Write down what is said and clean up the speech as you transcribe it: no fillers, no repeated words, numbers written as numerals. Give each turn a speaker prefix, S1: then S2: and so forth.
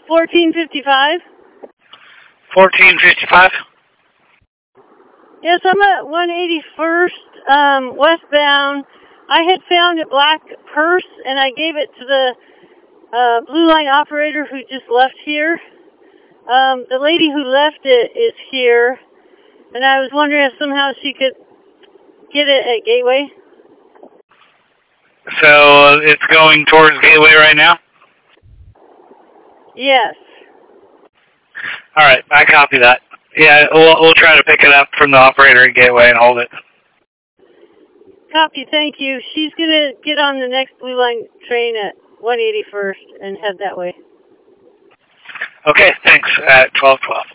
S1: 1455.
S2: 1455?
S1: Yes, I'm at 181st westbound. I had found a black purse, and I gave it to the Blue Line operator who just left here. The lady who left it is here, and I was wondering if somehow she could get it at Gateway.
S2: So it's going towards Gateway right now?
S1: Yes.
S2: All right, I copy that. Yeah, we'll try to pick it up from the operator at Gateway and hold it.
S1: Copy, thank you. She's going to get on the next Blue Line train at 181st and head that way.
S2: Okay, thanks. At 12:12.